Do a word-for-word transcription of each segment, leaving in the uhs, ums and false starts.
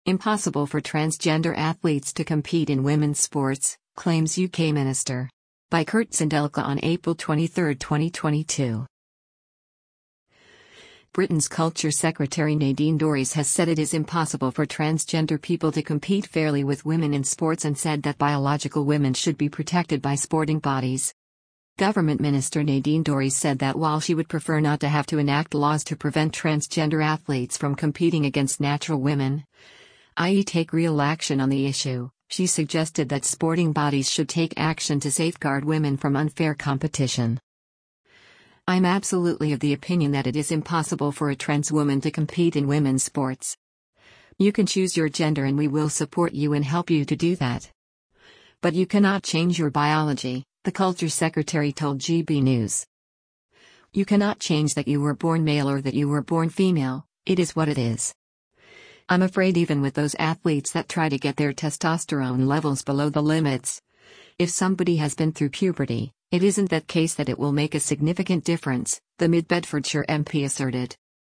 Impossible for transgender athletes to compete in women's sports, claims U K minister. By Kurt Zindelka on April twenty-third, twenty twenty-two. Britain's Culture Secretary Nadine Dorries has said it is impossible for transgender people to compete fairly with women in sports and said that biological women should be protected by sporting bodies. Government Minister Nadine Dorries said that while she would prefer not to have to enact laws to prevent transgender athletes from competing against natural women, that is take real action on the issue, she suggested that sporting bodies should take action to safeguard women from unfair competition. I'm absolutely of the opinion that it is impossible for a trans woman to compete in women's sports. You can choose your gender and we will support you and help you to do that. But you cannot change your biology, the Culture Secretary told G B News. You cannot change that you were born male or that you were born female, it is what it is. I'm afraid even with those athletes that try to get their testosterone levels below the limits, if somebody has been through puberty, it isn't that case that it will make a significant difference, the Mid-Bedfordshire M P asserted.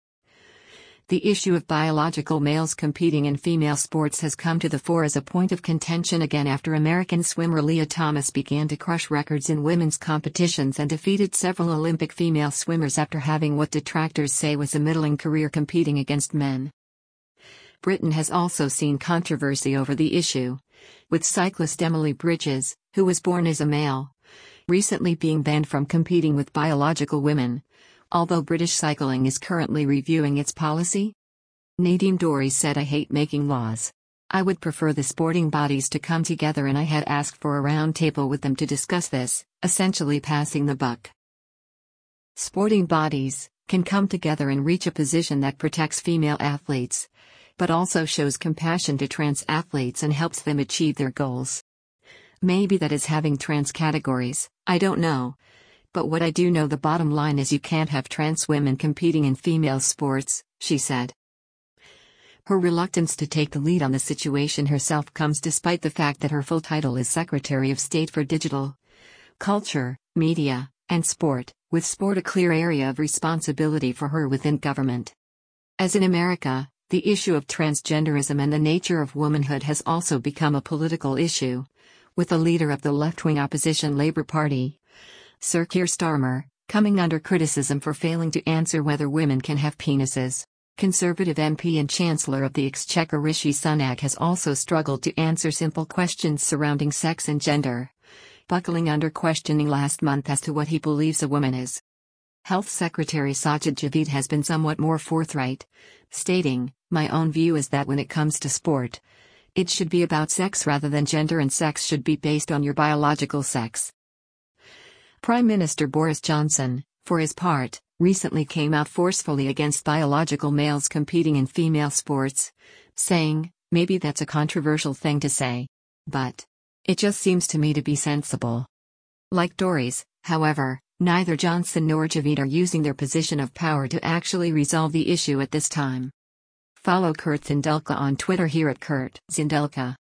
The issue of biological males competing in female sports has come to the fore as a point of contention again after American swimmer Lia Thomas began to crush records in women's competitions and defeated several Olympic female swimmers after having what detractors say was a middling career competing against men. Britain has also seen controversy over the issue, with cyclist Emily Bridges, who was born as a male, recently being banned from competing with biological women, although British Cycling is currently reviewing its policy. Nadine Dorries said, "I hate making laws. I would prefer the sporting bodies to come together and I had asked for a round table with them to discuss this, essentially passing the buck. Sporting bodies can come together and reach a position that protects female athletes, but also shows compassion to trans athletes and helps them achieve their goals. Maybe that is having trans categories, I don't know. But what I do know, the bottom line is you can't have trans women competing in female sports," she said. Her reluctance to take the lead on the situation herself comes despite the fact that her full title is Secretary of State for Digital, Culture, Media, and Sport, with sport a clear area of responsibility for her within government. As in America, the issue of transgenderism and the nature of womanhood has also become a political issue, with the leader of the left-wing opposition Labour Party, Sir Keir Starmer, coming under criticism for failing to answer whether women can have penises. Conservative M P and Chancellor of the Exchequer Rishi Sunak has also struggled to answer simple questions surrounding sex and gender, buckling under questioning last month as to what he believes a woman is. Health Secretary Sajid Javid has been somewhat more forthright, stating, "My own view is that when it comes to sport, it should be about sex rather than gender, and sex should be based on your biological sex." Prime Minister Boris Johnson, for his part, recently came out forcefully against biological males competing in female sports, saying, "Maybe that's a controversial thing to say, but it just seems to me to be sensible." Like Dorries, however, neither Johnson nor Javid are using their position of power to actually resolve the issue at this time. Follow Kurt Zindelka on Twitter here at Kurt Zindelka.